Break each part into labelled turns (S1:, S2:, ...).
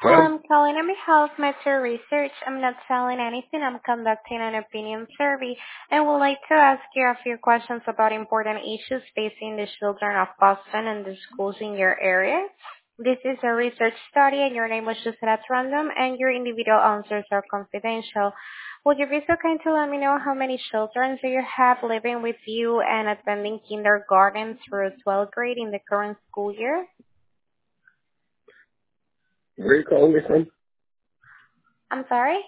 S1: Hello,
S2: Hello?
S1: I'm calling on behalf of Metro Research. I'm not selling anything. I'm conducting an opinion survey and would like to ask you a few questions about important issues facing the children of Boston and the schools in your area. This is a research study and your name was just at random and your individual answers are confidential. Would you be so kind to let me know how many children do you have living with you and attending kindergarten through 12th grade in the current school year?
S2: Where are you calling me from?
S1: I'm sorry?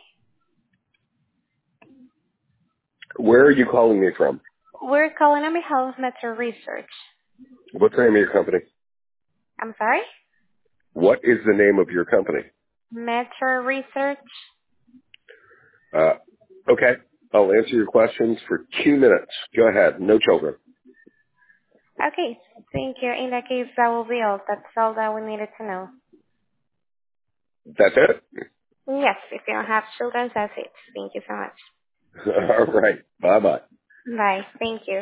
S2: Where are you calling me from?
S1: We're calling on behalf of Metro Research.
S2: What's the name of your company?
S1: I'm sorry?
S2: What is the name of your company?
S1: Metro Research.
S2: Uh, okay, I'll answer your questions for 2 minutes. Go ahead. No children.
S1: Okay, thank you. In that case, that will be all. That's all that we needed to know.
S2: That's it?
S1: Yes, if you don't have children, that's it. Thank you so much.
S2: All right. Bye-bye.
S1: Bye. Thank you.